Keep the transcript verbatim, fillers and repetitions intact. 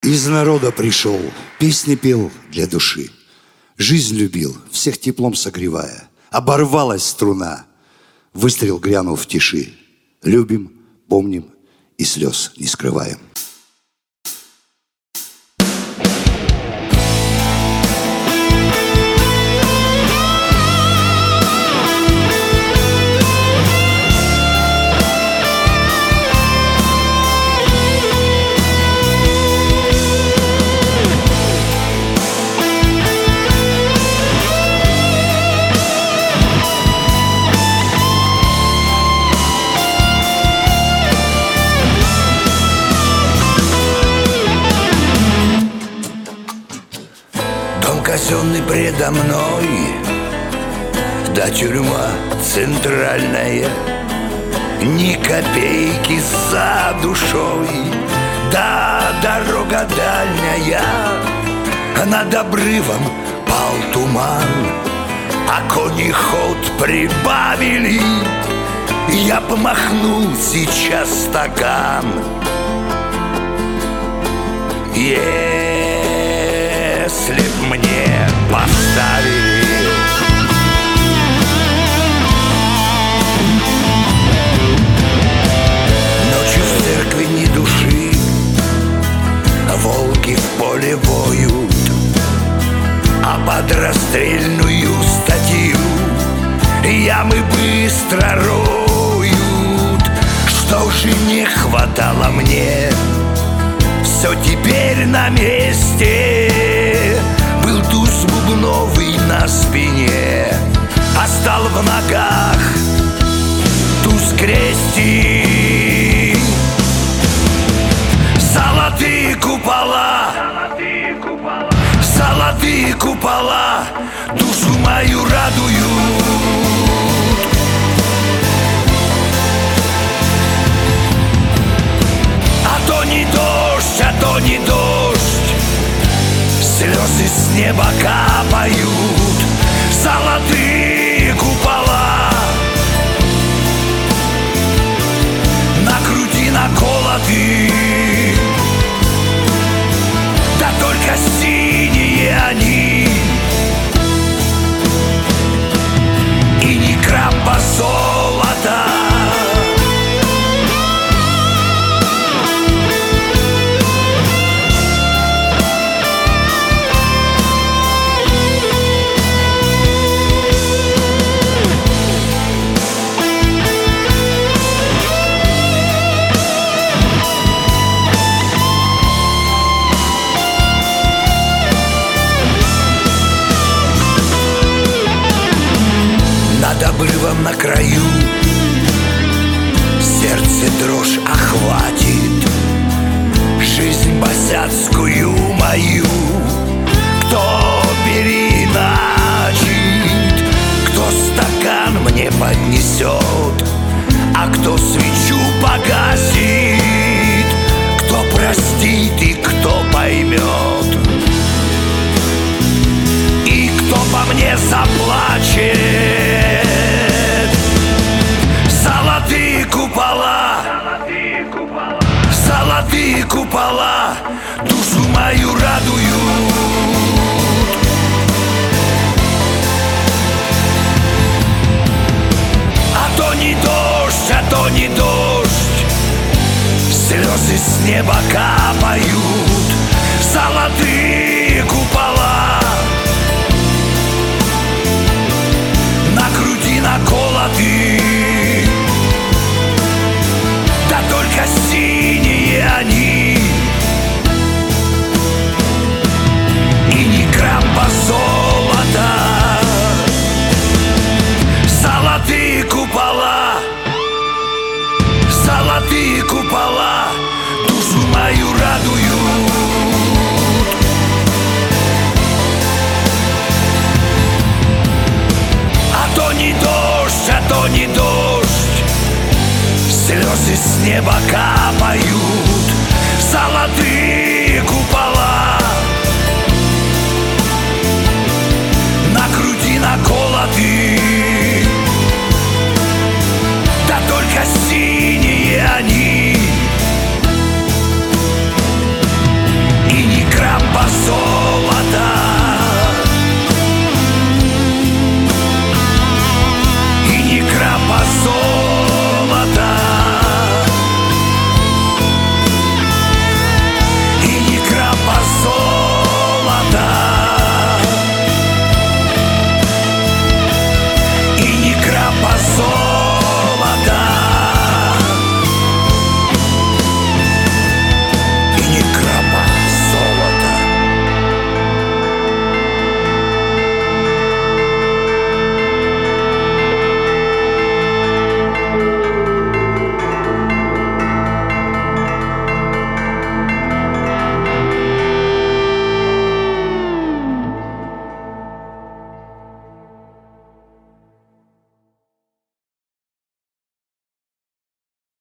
Из народа пришел, песни пел для души. Жизнь любил, всех теплом согревая. Оборвалась струна, выстрел грянул в тиши. Любим, помним и слез не скрываем. Казенный предо мной, да тюрьма центральная, ни копейки за душой, да дорога дальняя. Над обрывом пал туман, а кони ход прибавили. Я помахнул сейчас стакан. Если б мне поставили ночью в церкви ни души, волки в поле воют, а под расстрельную статью ямы быстро роют. Что же не хватало мне, все теперь на месте. Был туз бубновый на спине, а стал в ногах туз крести. Золотые купола, золотые купола душу мою радуют. А то не дождь, а то не дождь, слезы с неба капают. Золотые купола на груди наколоты, да только синие они, и ни крапа золота. Над обрывом на краю сердце дрожь охватит. Жизнь босяцкую мою кто переначит, кто стакан мне поднесет, а кто свечу погасит, кто простит и кто поймет, и кто по мне заплачет. Золотые купола, золотые купола душу мою радуют. А то не дождь, а то не дождь, слезы с неба капают. Золотые купола на груди наколоты, да только синие они, и ни крапа золота. Золотые купола, золотые купола душу мою радуют. А то не дождь, а то не дождь, слезы с неба капают.